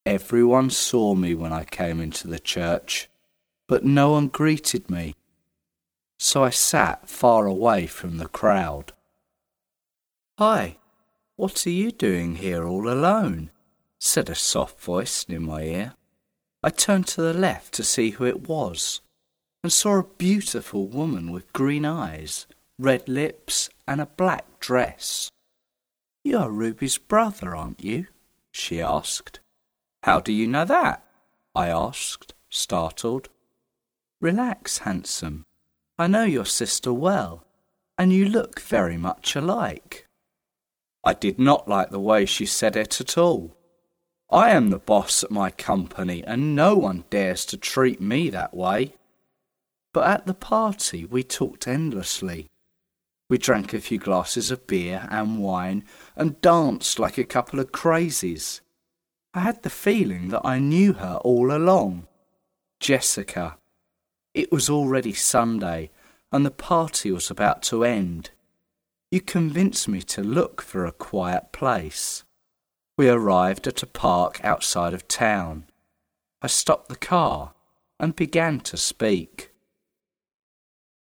Everyone saw me when I came into the church, but no one greeted me, so I sat far away from the crowd. "Hi, what are you doing here all alone?" said a soft voice near my ear. I turned to the left to see who it was, and saw a beautiful woman with green eyes, red lips, and a black dress. "You are Ruby's brother, aren't you?" she asked. "How do you know that?" I asked, startled. "Relax, handsome. I know your sister well, and you look very much alike." I did not like the way she said it at all. I am the boss at my company, and no one dares to treat me that way. But at the party we talked endlessly. We drank a few glasses of beer and wine and danced like a couple of crazies. I had the feeling that I knew her all along. Jessica. It was already Sunday, and the party was about to end. You convinced me to look for a quiet place. We arrived at a park outside of town. I stopped the car and began to speak.